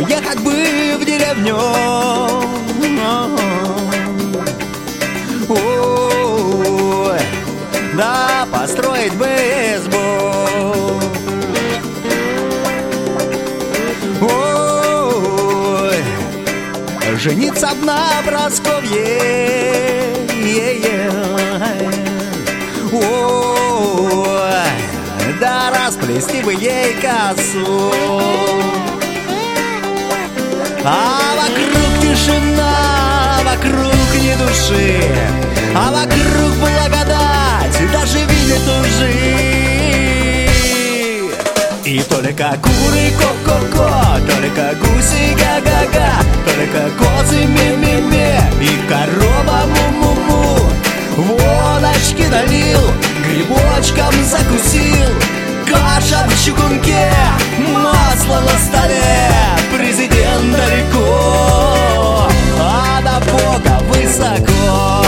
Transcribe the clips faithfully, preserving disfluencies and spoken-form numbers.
уехать бы в деревню, ой, да построить бы избу, ой, жениться б на Прасковье, ой, да расплести бы ей косу. А вокруг тишина, вокруг ни души, а вокруг благодать, даже видит ужи. И только куры ко-ко-ко, только гуси га-га-га, только козы ме-ме-ме и корова му-му-му. Водочки налил, грибочком закусил, каша в чугунке, масло на столе. Президент далеко, а до Бога высоко.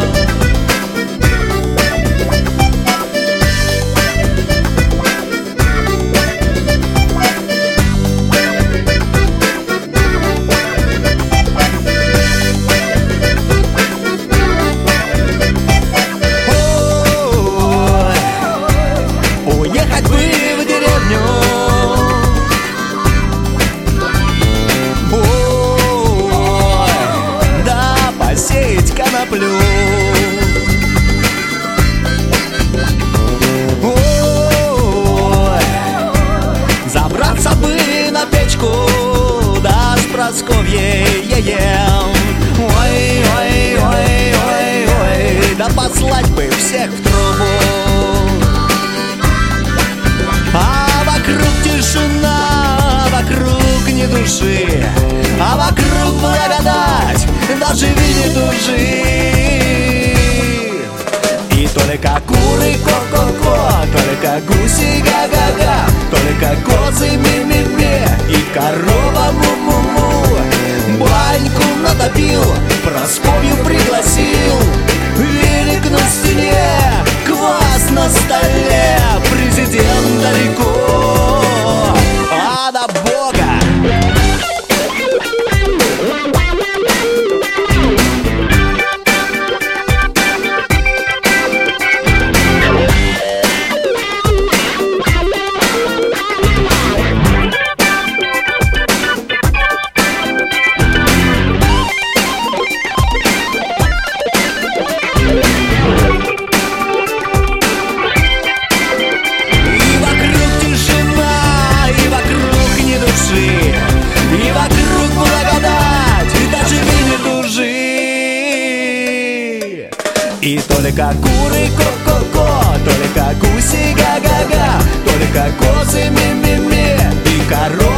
Ой, забраться бы на печку, да с Прасковьей ем. Ой, ой, ой, ой, ой, да послать бы всех в трубу. А вокруг тишина, вокруг ни души, а вокруг благодать, даже видит ужи. И только куры ко-ко-ко, только гуси га-га-га, только козы ме-ме-ме и корова му-му-му. Баньку натопил, Прасковью пригласил, велик на стене, квас на столе. Президент далеко, а до Бога. И вокруг благодать, и даже видит ужи. И только куры ко-ко-ко, только гуси га-га-га, только козы ме-ме-ме и корова